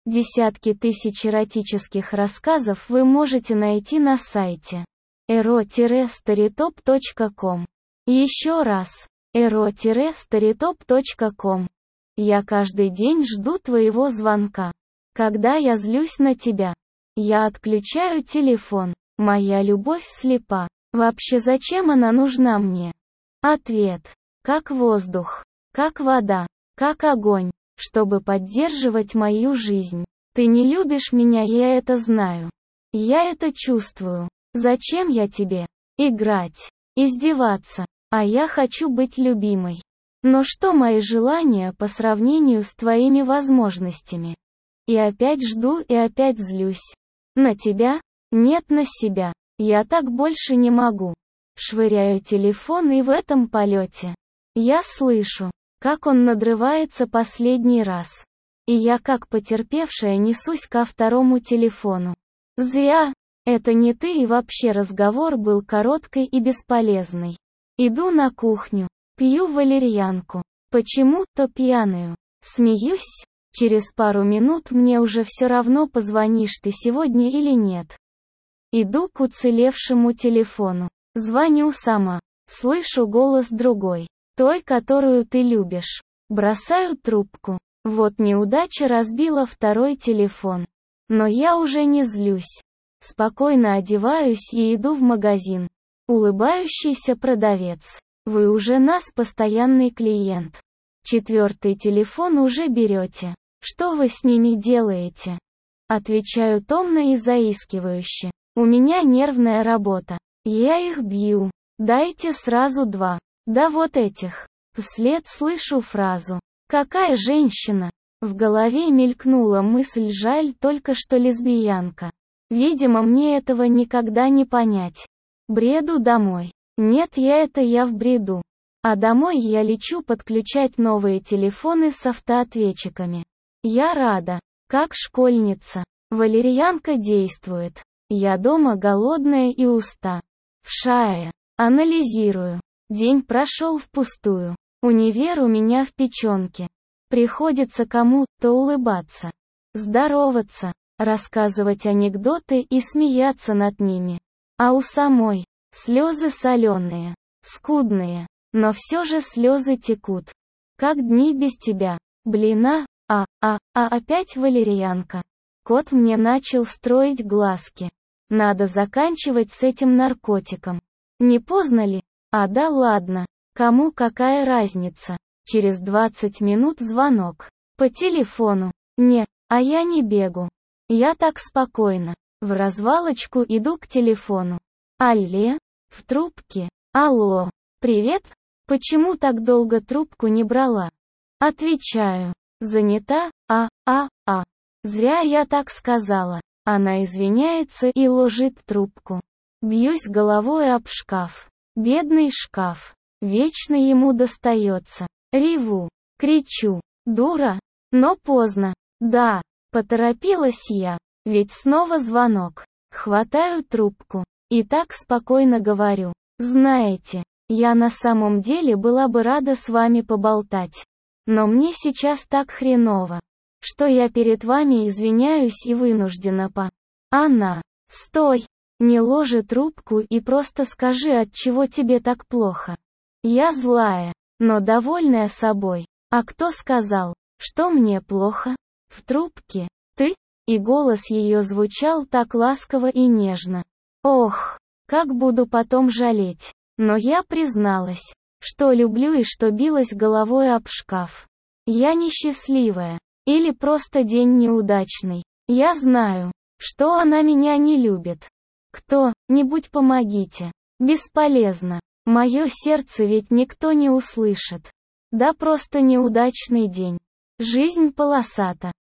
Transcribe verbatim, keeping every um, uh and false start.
Десятки тысяч эротических рассказов вы можете найти на сайте эро старитоп точка ком. Еще раз, эро старитоп точка ком. Я каждый день жду твоего звонка. Когда я злюсь на тебя, я отключаю телефон. Моя любовь слепа. Вообще зачем она нужна мне? Ответ. Как воздух, как вода, как огонь, чтобы поддерживать мою жизнь. Ты не любишь меня, я это знаю. Я это чувствую. Зачем я тебе? Играть, издеваться. А я хочу быть любимой. Но что мои желания по сравнению с твоими возможностями? И опять жду и опять злюсь. На тебя? Нет, на себя. Я так больше не могу. Швыряю телефон, и в этом полете я слышу, как он надрывается последний раз. И я как потерпевшая несусь ко второму телефону. Зря. Это не ты, и вообще разговор был короткий и бесполезный. Иду на кухню, пью валерьянку. Почему-то пьяную. Смеюсь. Через пару минут мне уже все равно, позвонишь ты сегодня или нет. Иду к уцелевшему телефону. Звоню сама. Слышу голос другой. Той, которую ты любишь. Бросаю трубку. Вот неудача разбила второй телефон. Но я уже не злюсь. Спокойно одеваюсь и иду в магазин. Улыбающийся продавец. Вы уже нас постоянный клиент. Четвертый телефон уже берете. Что вы с ними делаете? Отвечаю томно и заискивающе. У меня нервная работа. Я их бью. Дайте сразу два. Да вот этих. Вслед слышу фразу. Какая женщина? В голове мелькнула мысль, жаль только что лесбиянка. Видимо, мне этого никогда не понять. Бреду домой. Нет, я это я в бреду. А домой я лечу подключать новые телефоны с автоответчиками. Я рада. Как школьница. Валерьянка действует. Я дома голодная и уста. Вшая. Анализирую. День прошел впустую. Универ у меня в печенке. Приходится кому-то улыбаться. Здороваться. Рассказывать анекдоты и смеяться над ними. А у самой слезы соленые, скудные, но все же слезы текут. Как дни без тебя. Блин, а, а, а опять валерьянка. Кот мне начал строить глазки. Надо заканчивать с этим наркотиком. Не поздно ли? А да ладно. Кому какая разница? Через двадцать минут звонок. По телефону. Не, а я не бегу. Я так спокойно. В развалочку иду к телефону. Алле? В трубке. Алло. Привет? Почему так долго трубку не брала? Отвечаю. Занята? А, а, а. Зря я так сказала. Она извиняется и ложит трубку. Бьюсь головой об шкаф. Бедный шкаф. Вечно ему достается. Реву. Кричу. Дура. Но поздно. Да. Поторопилась я. Ведь снова звонок. Хватаю трубку. И так спокойно говорю. Знаете, я на самом деле была бы рада с вами поболтать. Но мне сейчас так хреново, что я перед вами извиняюсь и вынуждена по... Она. Стой. Не ложи трубку и просто скажи, от чего тебе так плохо. Я злая, но довольная собой. А кто сказал, что мне плохо? В трубке. Ты? И голос ее звучал так ласково и нежно. Ох, как буду потом жалеть. Но я призналась, что люблю и что билась головой об шкаф. Я несчастливая. Или просто день неудачный. Я знаю, что она меня не любит. Кто-нибудь помогите. Бесполезно. Мое сердце ведь никто не услышит. Да просто неудачный день. Жизнь полосата.